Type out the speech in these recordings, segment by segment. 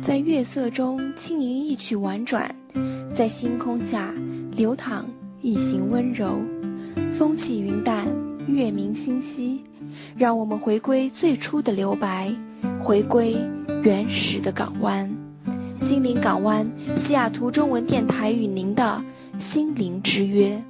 在月色中轻吟一曲婉转，在星空下流淌一行温柔。风起云淡，月明星稀，让我们回归最初的留白，回归原始的港湾。心灵港湾，西雅图中文电台与您的心灵之约。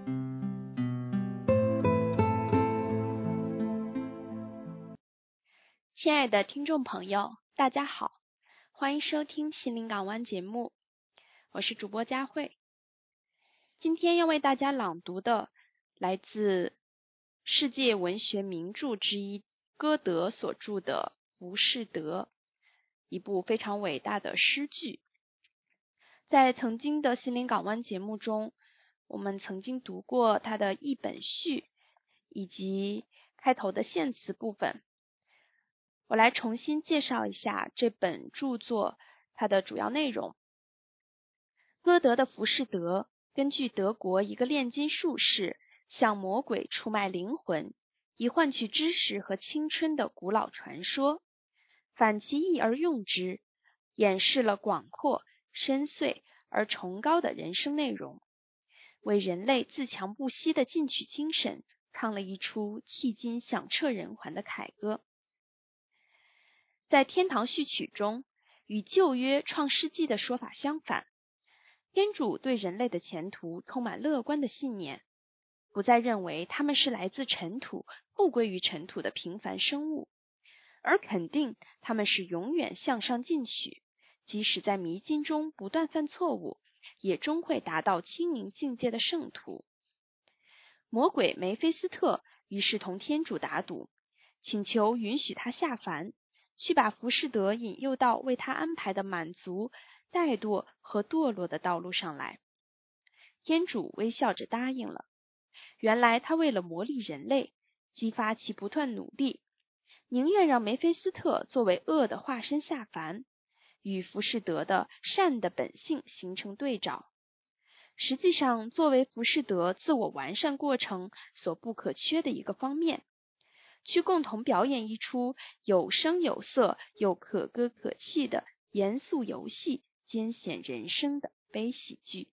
亲爱的听众朋友，大家好，欢迎收听心灵港湾节目，我是主播佳慧。今天要为大家朗读的来自世界文学名著之一歌德所著的《浮士德》，一部非常伟大的诗句。在曾经的心灵港湾节目中，我们曾经读过他的译本序以及开头的献词部分。我来重新介绍一下这本著作它的主要内容。歌德的《浮士德》根据德国一个炼金术士向魔鬼出卖灵魂，以换取知识和青春的古老传说，反其意而用之，演示了广阔、深邃而崇高的人生内容，为人类自强不息的进取精神唱了一出迄今响彻人寰的凯歌。在天堂序曲中，与旧约创世纪的说法相反，天主对人类的前途充满乐观的信念，不再认为他们是来自尘土、复归于尘土的平凡生物，而肯定他们是永远向上进取，即使在迷津中不断犯错误，也终会达到清明境界的圣徒。魔鬼梅菲斯特于是同天主打赌，请求允许他下凡，去把浮士德引诱到为他安排的满足、怠惰和堕落的道路上来。天主微笑着答应了。原来他为了磨砺人类，激发其不断努力，宁愿让梅菲斯特作为恶的化身下凡，与浮士德的善的本性形成对照。实际上，作为浮士德自我完善过程所不可缺的一个方面，去共同表演一出有声有色又可歌可泣的严肃游戏，艰险人生的悲喜剧。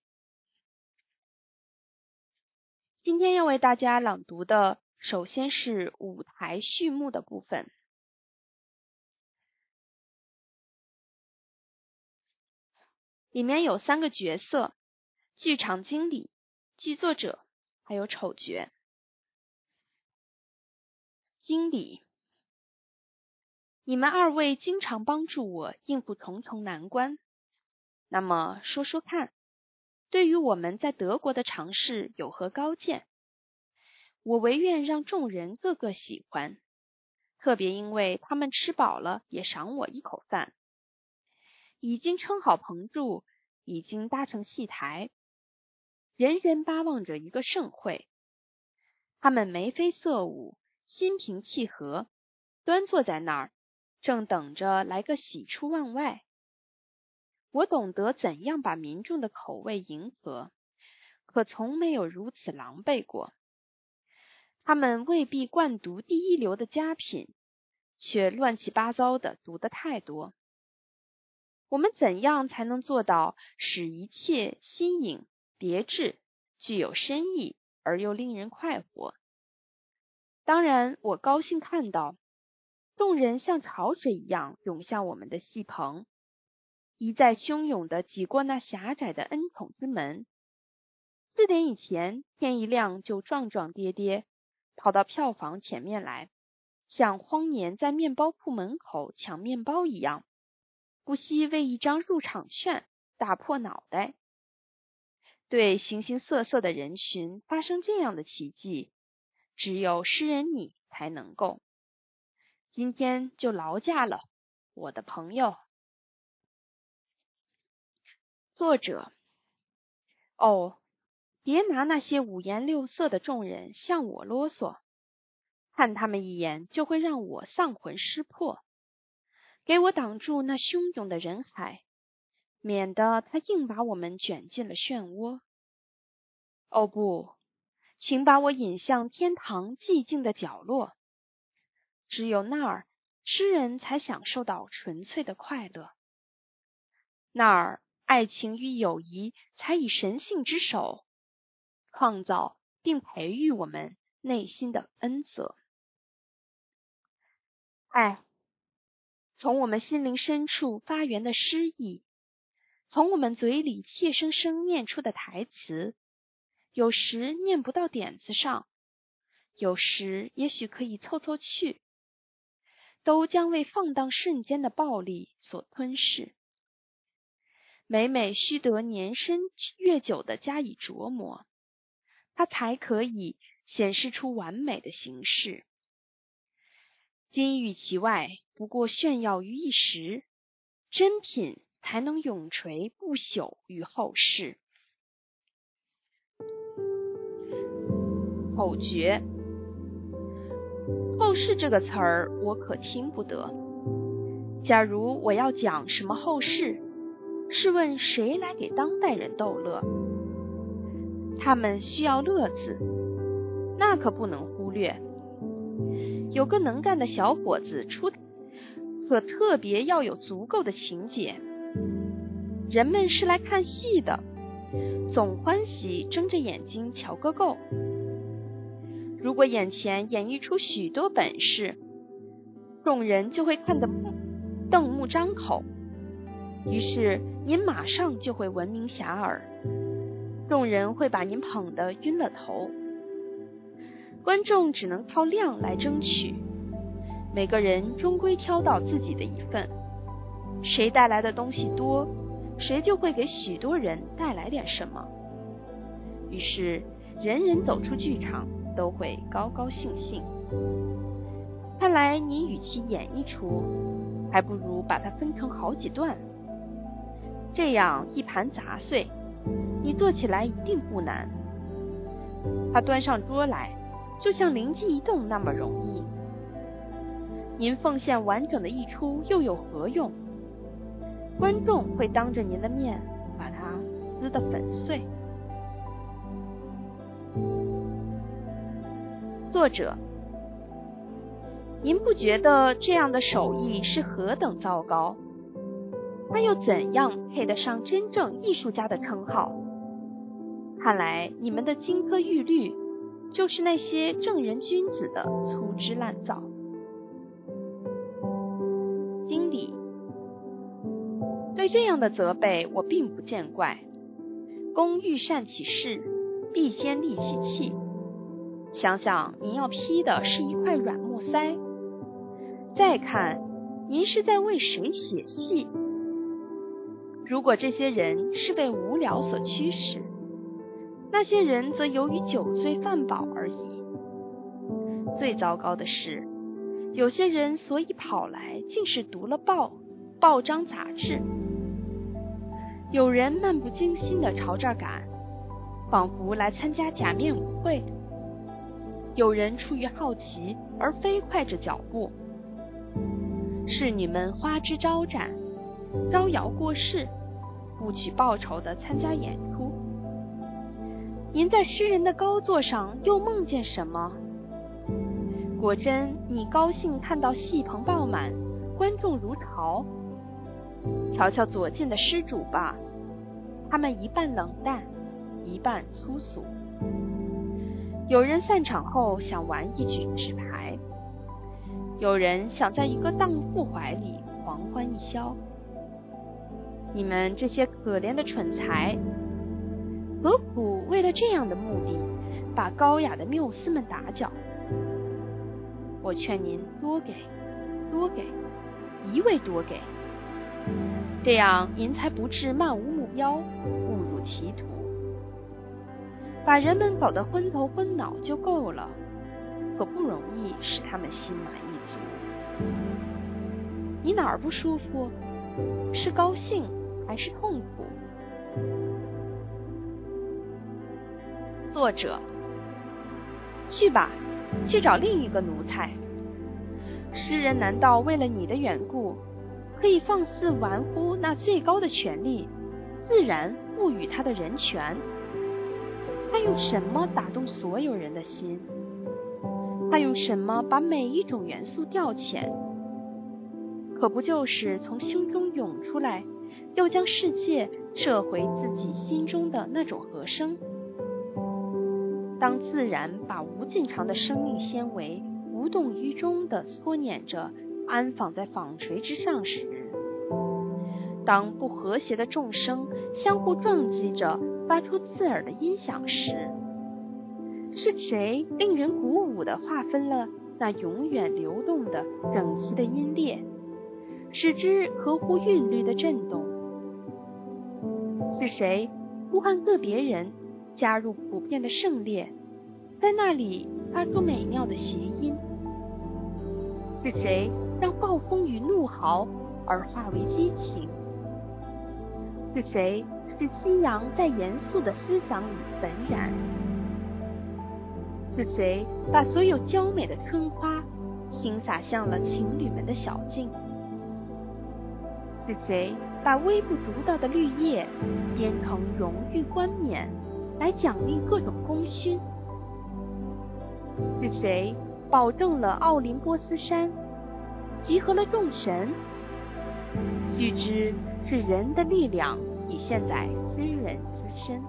今天要为大家朗读的首先是舞台序幕的部分。里面有3个角色：剧场经理、剧作者还有丑角。经理：你们2位经常帮助我应付重重难关，那么说说看，对于我们在德国的尝试有何高见？我唯愿让众人个个喜欢，特别因为他们吃饱了也赏我一口饭。已经撑好棚柱，已经搭成戏台，人人巴望着一个盛会。他们眉飞色舞，心平气和，端坐在那儿，正等着来个喜出望外。我懂得怎样把民众的口味迎合，可从没有如此狼狈过。他们未必惯读第一流的佳品，却乱七八糟的读得太多。我们怎样才能做到使一切新颖、别致、具有深意而又令人快活？当然，我高兴看到众人像潮水一样涌向我们的戏棚，一再汹涌地挤过那狭窄的恩宠之门。4点以前，天一亮就壮壮跌跌跑到票房前面来，像荒年在面包铺门口抢面包一样，不惜为一张入场券打破脑袋。对形形色色的人群发生这样的奇迹，只有诗人你才能够。今天就劳驾了，我的朋友。作者：哦，别拿那些五颜六色的众人向我啰嗦，看他们一眼就会让我丧魂失魄。给我挡住那汹涌的人海，免得他硬把我们卷进了漩涡。哦不，请把我引向天堂寂静的角落，只有那儿，诗人才享受到纯粹的快乐。 那儿爱情与友谊才以神性之手创造并培育我们内心的恩泽。爱，从我们心灵深处发源的诗意，从我们嘴里怯生生念出的台词，有时念不到点子上，有时也许可以凑凑趣，都将为放荡瞬间的暴力所吞噬。每每须得年深月久的加以琢磨，它才可以显示出完美的形式。金玉其外，不过炫耀于一时，真品才能永垂不朽于后世。口诀，后世这个词儿我可听不得。假如我要讲什么后世，试问谁来给当代人逗乐？他们需要乐字，那可不能忽略。有个能干的小伙子出，可特别要有足够的情节。人们是来看戏的，总欢喜睁着眼睛瞧个够。如果眼前演绎出许多本事，众人就会看得瞪目张口，于是您马上就会闻名遐迩，众人会把您捧得晕了头。观众只能靠量来争取，每个人终归挑到自己的一份，谁带来的东西多，谁就会给许多人带来点什么。于是人人走出剧场都会高高兴兴。看来你与其演一出，还不如把它分成好几段，这样一盘杂碎，你做起来一定不难。它端上桌来，就像灵机一动那么容易。您奉献完整的一出又有何用？观众会当着您的面把它撕得粉碎。作者，您不觉得这样的手艺是何等糟糕？他又怎样配得上真正艺术家的称号？看来你们的金科玉律就是那些正人君子的粗制滥造。经理，对这样的责备我并不见怪。工欲善其事，必先利其器。想想您要批的是一块软木塞，再看您是在为谁写戏。如果这些人是被无聊所驱使，那些人则由于酒醉饭饱而已。最糟糕的是，有些人所以跑来，竟是读了报章杂志。有人漫不经心地朝这儿赶，仿佛来参加假面舞会。有人出于好奇而飞快着脚步。侍女们花枝招展，招摇过市，不取报酬地参加演出。您在诗人的高座上又梦见什么？果真你高兴看到戏棚爆满，观众如潮。瞧瞧左近的施主吧，他们一半冷淡，一半粗俗。有人散场后想玩一局纸牌，有人想在一个荡妇怀里狂欢一宵。你们这些可怜的蠢材，何苦为了这样的目的，把高雅的缪斯们打搅？我劝您多给，多给，一味多给，这样您才不致漫无目标，误入歧途。把人们搞得昏头昏脑就够了，可不容易使他们心满意足。你哪儿不舒服？是高兴还是痛苦？作者，去吧，去找另一个奴才。诗人难道为了你的缘故，可以放肆玩忽那最高的权利，自然赋予他的人权？他用什么打动所有人的心？他用什么把每一种元素调遣？可不就是从胸中涌出来， 又将世界撤回自己心中的那种和声。当自然把无尽长的生命纤维无动于衷地搓捻着安放在纺锤之上时，当不和谐的众生相互撞击着发出刺耳的音响时，是谁令人鼓舞地划分了那永远流动的整齐的音列，使之合乎韵律的震动？是谁呼唤个别人加入普遍的胜列，在那里发出美妙的谐音？是谁让暴风雨怒嚎而化为激情？是谁使夕阳在严肃的思想里焚燃？是谁把所有娇美的春花倾洒向了情侣们的小径？是谁把微不足道的绿叶编成荣誉冠冕来奖励各种功勋？是谁保证了奥林波斯山，集合了众神？须知是人的力量体现在诗人之身。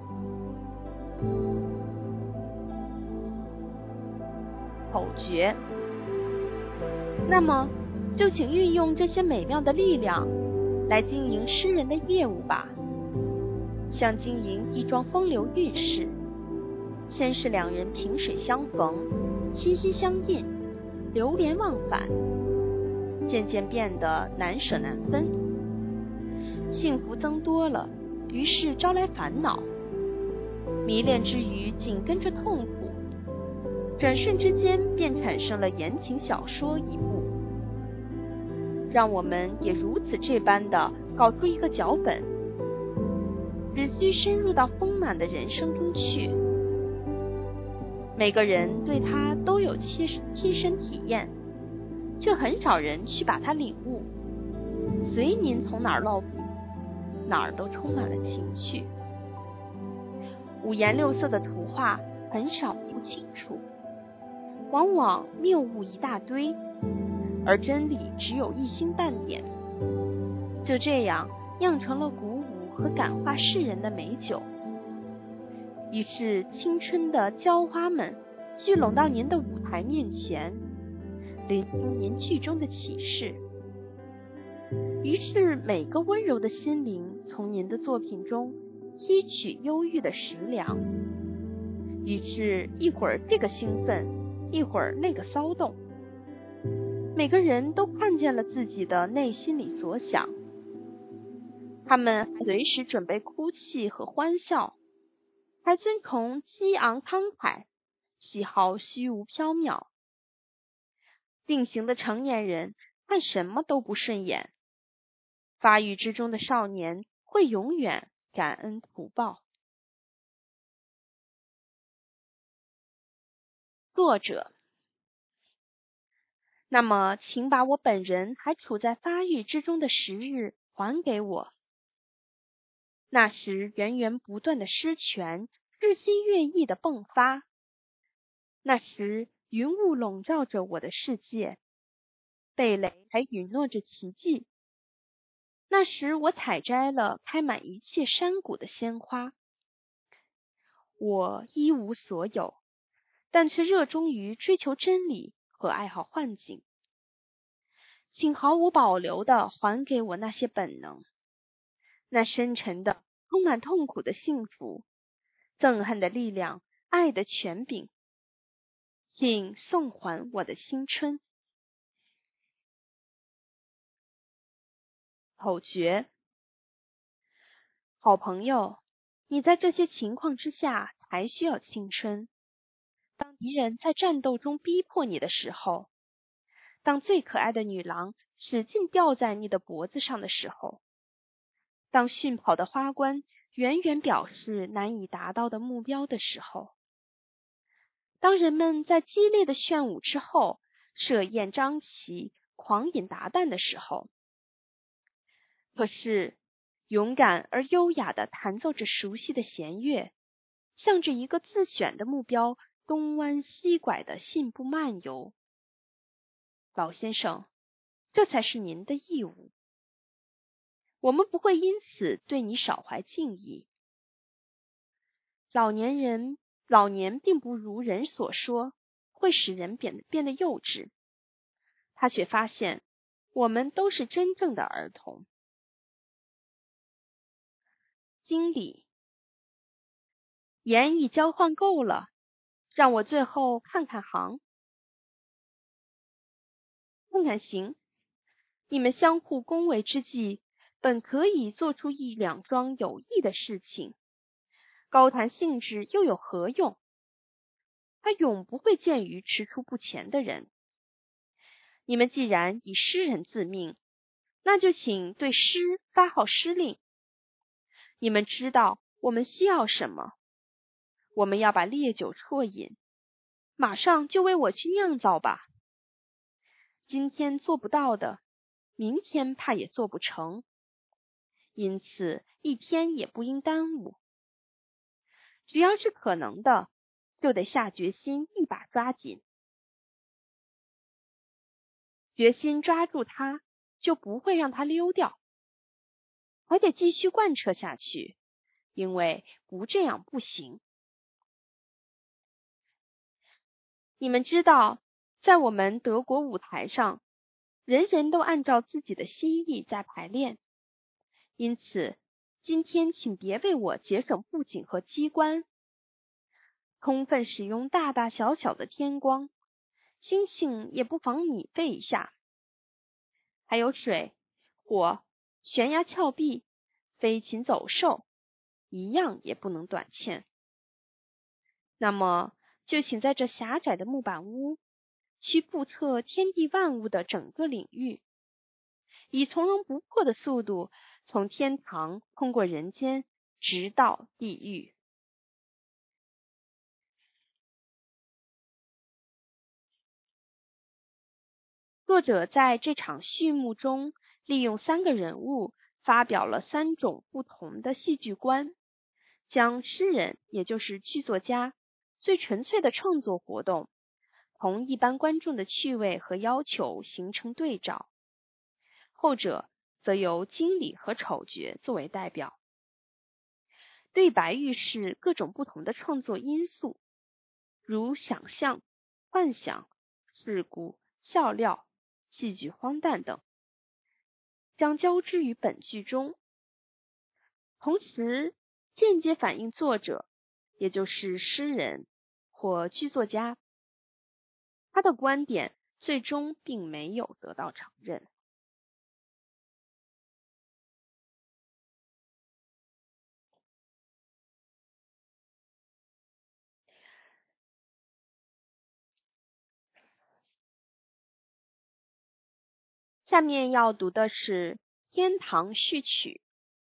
口诀。那么就请运用这些美妙的力量来经营诗人的业务吧，像经营一桩风流韵事，先是两人萍水相逢，心心相印，流连忘返，渐渐变得难舍难分，幸福增多了，于是招来烦恼，迷恋之余紧跟着痛苦，转瞬之间便产生了言情小说一部。让我们也如此这般的搞出一个脚本，只需深入到丰满的人生中去。每个人对它都有亲身体验，却很少人去把它领悟。随您从哪儿落笔，哪儿都充满了情趣。五颜六色的图画很少不清楚，往往谬误一大堆，而真理只有一星半点。就这样酿成了鼓舞和感化世人的美酒。于是青春的娇花们聚拢到您的舞台面前，聆听您剧中的启示。于是每个温柔的心灵从您的作品中吸取忧郁的食粮。于是一会儿这个兴奋，一会儿那个骚动，每个人都看见了自己的内心里所想。他们随时准备哭泣和欢笑，还尊崇激昂慷慨，喜好虚无缥缈。定型的成年人看什么都不顺眼，发育之中的少年会永远感恩图报。作者。那么请把我本人还处在发育之中的时日还给我。那时源源不断的诗泉日新月异的迸发，那时云雾笼罩着我的世界，蓓蕾还允诺着奇迹。那时我采摘了开满一切山谷的鲜花。我一无所有，但却热衷于追求真理和爱好幻境。请毫无保留地还给我那些本能，那深沉的充满痛苦的幸福，憎恨的力量，爱的权柄。请送还我的青春。口诀。好朋友，你在这些情况之下才需要青春。当敌人在战斗中逼迫你的时候，当最可爱的女郎使劲吊在你的脖子上的时候，当迅跑的花冠远远表示难以达到的目标的时候，当人们在激烈的炫舞之后设宴张旗，狂饮达旦的时候，可是勇敢而优雅地弹奏着熟悉的弦乐，向着一个自选的目标东弯西拐地信步漫游。老先生，这才是您的义务。 我们不会因此对你少怀敬意。老年并不如人所说，会使人变得幼稚。他却发现，我们都是真正的儿童。经理，盐已交换够了，让我最后看看行。看看行，你们相互恭维之际，本可以做出一两桩有益的事情。高谈兴致又有何用？他永不会见于踟蹰不前的人。你们既然以诗人自命，那就请对诗发号施令。你们知道我们需要什么？我们要把烈酒啜饮，马上就为我去酿造吧。今天做不到的，明天怕也做不成，因此一天也不应耽误。只要是可能的，就得下决心一把抓紧。决心抓住它，就不会让它溜掉，还得继续贯彻下去，因为不这样不行。你们知道，在我们德国舞台上，人人都按照自己的心意在排练，因此今天请别为我节省布景和机关，充分使用大大小小的天光，星星也不妨米费一下，还有水、火、悬崖峭壁、飞禽走兽，一样也不能短欠。那么就请在这狭窄的木板屋去布测天地万物的整个领域，以从容不迫的速度从天堂通过人间，直到地狱。作者在这场序幕中利用3个人物发表了3种不同的戏剧观，将诗人也就是剧作家最纯粹的创作活动同一般观众的趣味和要求形成对照，后者则由经理和丑角作为代表。对白预示各种不同的创作因素，如想象、幻想、事故、笑料、戏剧荒诞等，将交织于本剧中，同时间接反映作者，也就是诗人或剧作家，他的观点最终并没有得到承认。下面要读的是《天堂序曲》。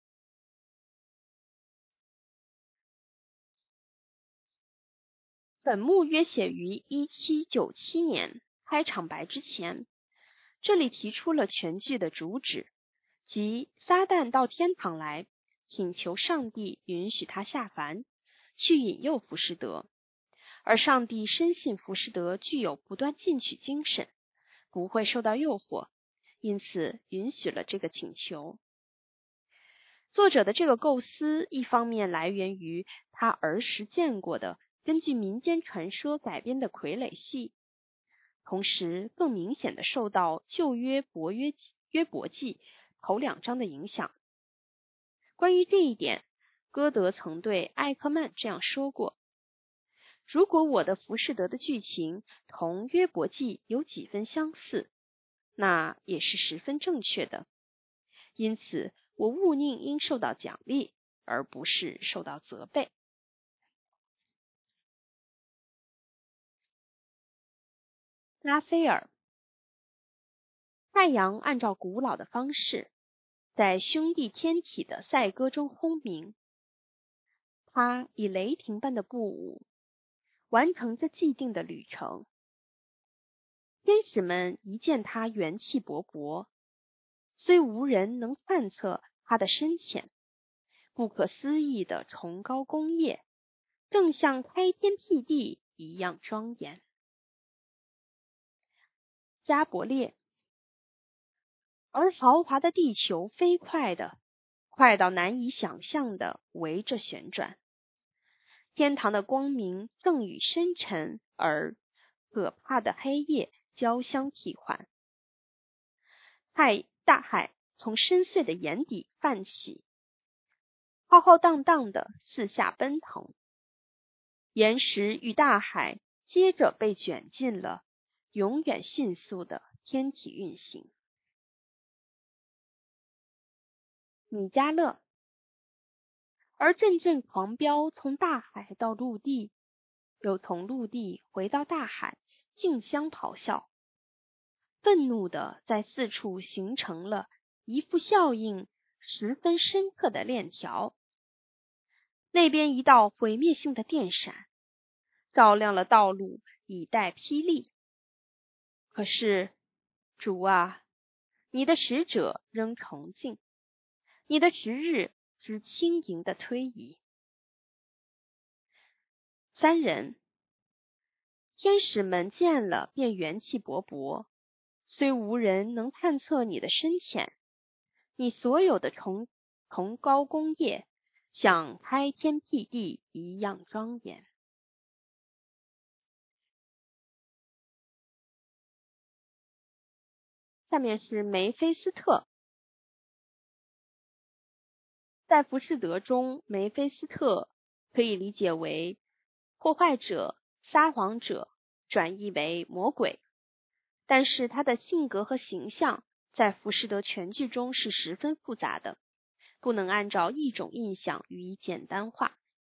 本幕约写于1797年，开场白之前。这里提出了全剧的主旨，即撒旦到天堂来，请求上帝允许他下凡，去引诱浮士德，而上帝深信浮士德具有不断进取精神，不会受到诱惑，因此允许了这个请求。作者的这个构思，一方面来源于他儿时见过的根据民间传说改编的傀儡戏，同时更明显的受到旧约约伯记头2章的影响。关于这一点，歌德曾对艾克曼这样说过：如果我的浮士德的剧情同约伯记有几分相似，那也是十分正确的，因此我务宁应受到奖励，而不是受到责备。拉斐尔。太阳按照古老的方式，在兄弟天体的赛歌中轰鸣，他以雷霆般的步舞完成着既定的旅程。天使们一见他元气勃勃，虽无人能探测他的深浅，不可思议的崇高功业，正像开天辟地一样庄严。加伯列。而豪华的地球飞快的快到难以想象地围着旋转。天堂的光明正与深沉而可怕的黑夜交相替换。大海从深邃的眼底泛起，浩浩荡荡地四下奔腾。岩石与大海接着被卷进了永远迅速的天体运行。米迦勒。而阵阵狂飙从大海到陆地，又从陆地回到大海，竞相咆哮，愤怒地在四处形成了一副效应十分深刻的链条。那边一道毁灭性的电闪，照亮了道路，以待霹雳。可是，主啊，你的使者仍崇敬，你的时日之轻盈的推移。三人，天使们见了便元气勃勃，虽无人能探测你的深浅，你所有的崇高功业像开天辟地一样庄严。下面是梅菲斯特。在浮士德中，梅菲斯特可以理解为破坏者、撒谎者，转译为魔鬼，但是他的性格和形象在浮士德全剧中是十分复杂的，不能按照一种印象予以简单化。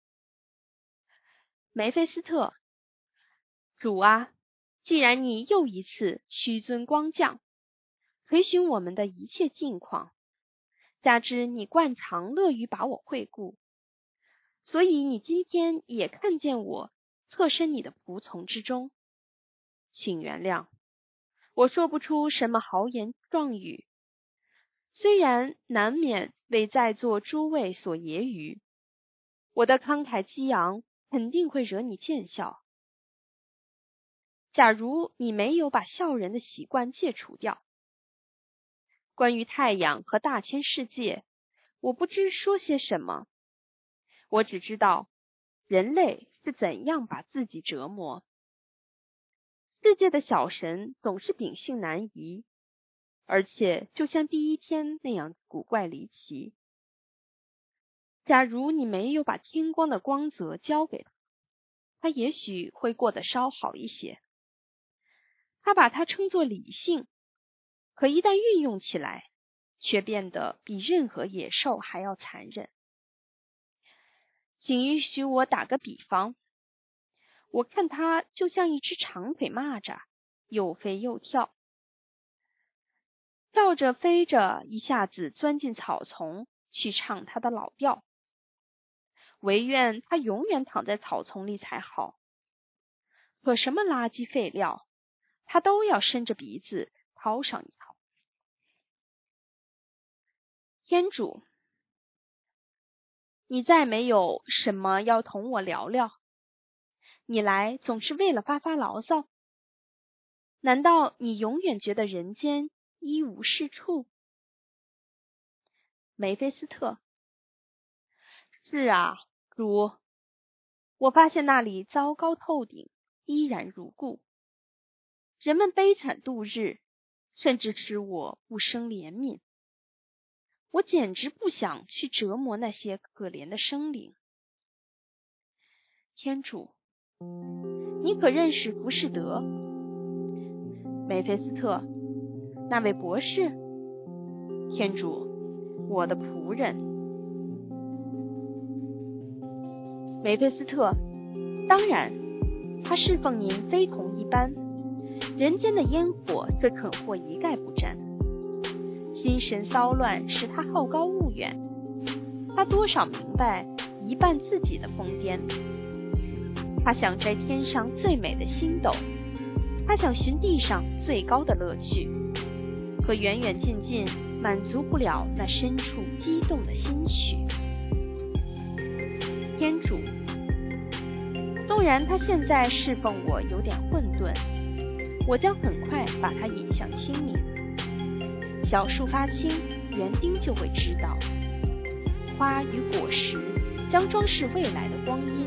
梅菲斯特，主啊，既然你又一次屈尊光降，垂询我们的一切境况，加之你惯常乐于把我惠顾，所以你今天也看见我侧身你的仆从之中，请原谅，我说不出什么豪言壮语，虽然难免为在座诸位所揶揄，我的慷慨激昂肯定会惹你见笑。假如你没有把笑人的习惯戒除掉，关于太阳和大千世界，我不知说些什么，我只知道人类是怎样把自己折磨。世界的小神总是秉性难移，而且就像第一天那样古怪离奇。假如你没有把天光的光泽交给他，他也许会过得稍好一些。他把它称作理性，可一旦运用起来，却变得比任何野兽还要残忍。请允许我打个比方，我看它就像一只长腿蚂蚱，又飞又跳，跳着飞着，一下子钻进草丛去唱它的老调。唯愿它永远躺在草丛里才好。可什么垃圾废料，它都要伸着鼻子掏上一掏。天主，你再没有什么要同我聊聊？你来总是为了发牢骚？难道你永远觉得人间一无是处？梅菲斯特，是啊，主，我发现那里糟糕透顶，依然如故。人们悲惨度日，甚至使我不生怜悯。我简直不想去折磨那些可怜的生灵。天主，你可认识浮士德？梅菲斯特，那位博士？天主，我的仆人。梅菲斯特，当然，他侍奉您非同一般，人间的烟火这蠢货一概不沾。心神骚乱使他好高骛远，他多少明白一半自己的疯癫。他想摘天上最美的星斗，他想寻地上最高的乐趣，可远远近近满足不了那深处激动的心曲。天主，纵然他现在侍奉我有点混沌，我将很快把他引向清明。小树发青，园丁就会知道， 花与果实将装饰未来的光阴。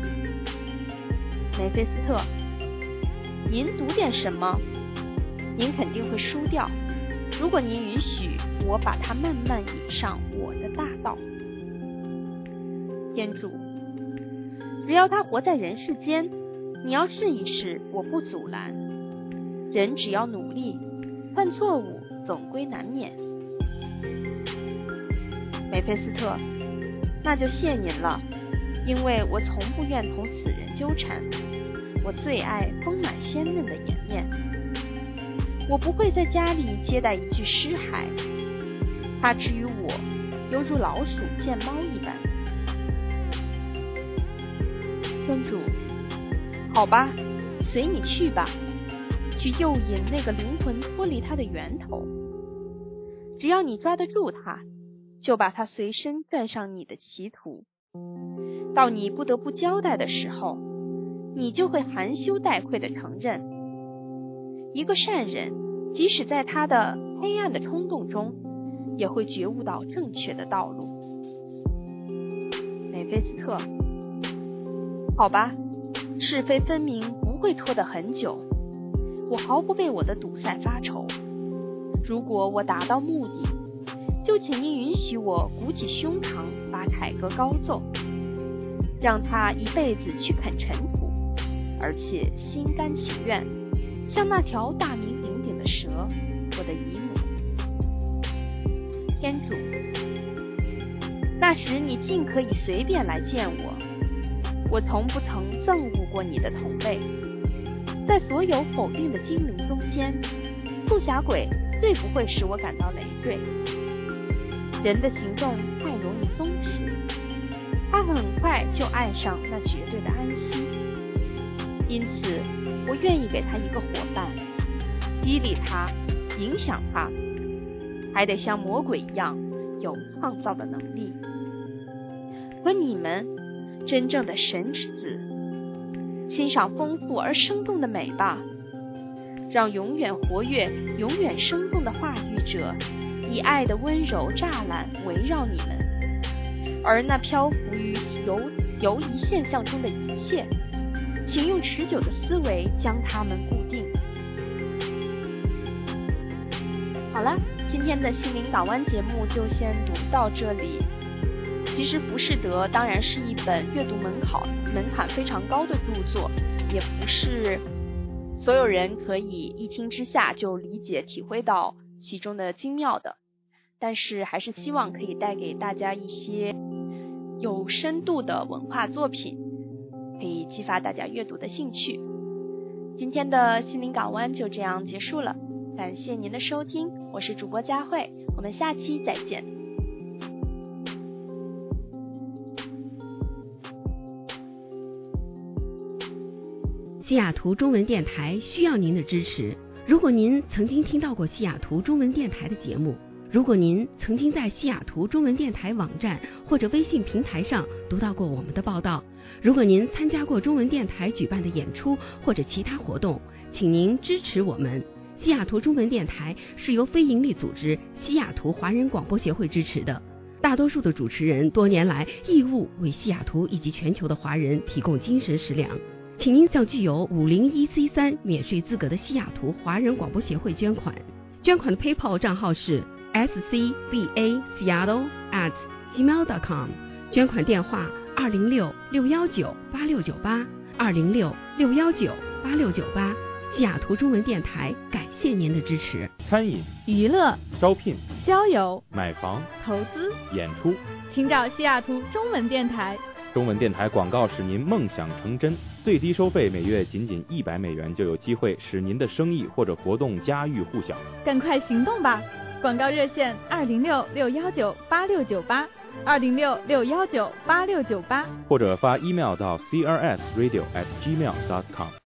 梅菲斯特，您赌点什么？您肯定会输掉，如果您允许我把它慢慢引上我的大道。天主，只要他活在人世间，你要试一试，我不阻拦。人只要努力，犯错误总归难免。梅菲斯特，那就谢您了，因为我从不愿同死人纠缠。我最爱丰满鲜嫩的颜面，我不会在家里接待一具尸骸，它至于我，犹如老鼠见猫一般。天主，好吧，随你去吧，去诱引那个灵魂脱离它的源头。只要你抓得住它，就把它随身转上你的歧途。到你不得不交代的时候，你就会含羞带愧地承认，一个善人即使在他的黑暗的冲动中，也会觉悟到正确的道路。梅菲斯特，好吧，是非分明不会拖得很久，我毫不为我的赌赛发愁。如果我达到目的，就请您允许我鼓起胸膛把凯歌高奏，让他一辈子去啃尘土，而且心甘情愿，像那条大名鼎鼎的蛇，我的姨母。天主，那时你尽可以随便来见我，我从不曾憎恶过你的同类。在所有否定的精灵中间，兔侠鬼最不会使我感到累赘。人的行动太容易松弛，他很快就爱上那绝对的安息。因此我愿意给他一个伙伴，激励他，影响他，还得像魔鬼一样有创造的能力。可你们真正的神之子，欣赏丰富而生动的美吧，让永远活跃永远生动的话语者以爱的温柔栅栏围绕你们，而那漂浮于游移现象中的一切，请用持久的思维将它们固定。好了，今天的心灵港湾节目就先读到这里。其实浮士德当然是一本阅读门槛非常高的著作，也不是所有人可以一听之下就理解体会到其中的精妙的，但是还是希望可以带给大家一些有深度的文化作品，可以激发大家阅读的兴趣。今天的心灵港湾就这样结束了，感谢您的收听，我是主播佳慧，我们下期再见。 西雅图中文电台需要您的支持。如果您曾经听到过西雅图中文电台的节目，如果您曾经在西雅图中文电台网站或者微信平台上读到过我们的报道，如果您参加过中文电台举办的演出或者其他活动，请您支持我们。西雅图中文电台是由非营利组织西雅图华人广播协会支持的，大多数的主持人多年来义务为西雅图以及全球的华人提供精神食粮。请您向具有501C3免税资格的西雅图华人广播协会捐款。捐款的 PayPal 账号是 scbaseattle@gmail.com， 捐款电话206-619-8698 206-619-8698。西雅图中文电台感谢您的支持。 餐饮、 娱乐、 招聘、 交友、 买房、 投资、 演出， 请找西雅图中文电台。 中文电台广告使您梦想成真，最低收费每月仅$100就有机会使您的生意或者活动家喻户晓。 赶快行动吧！广告热线206-619-8698 206-619-8698， 或者发 email 到 crsradio@gmail.com。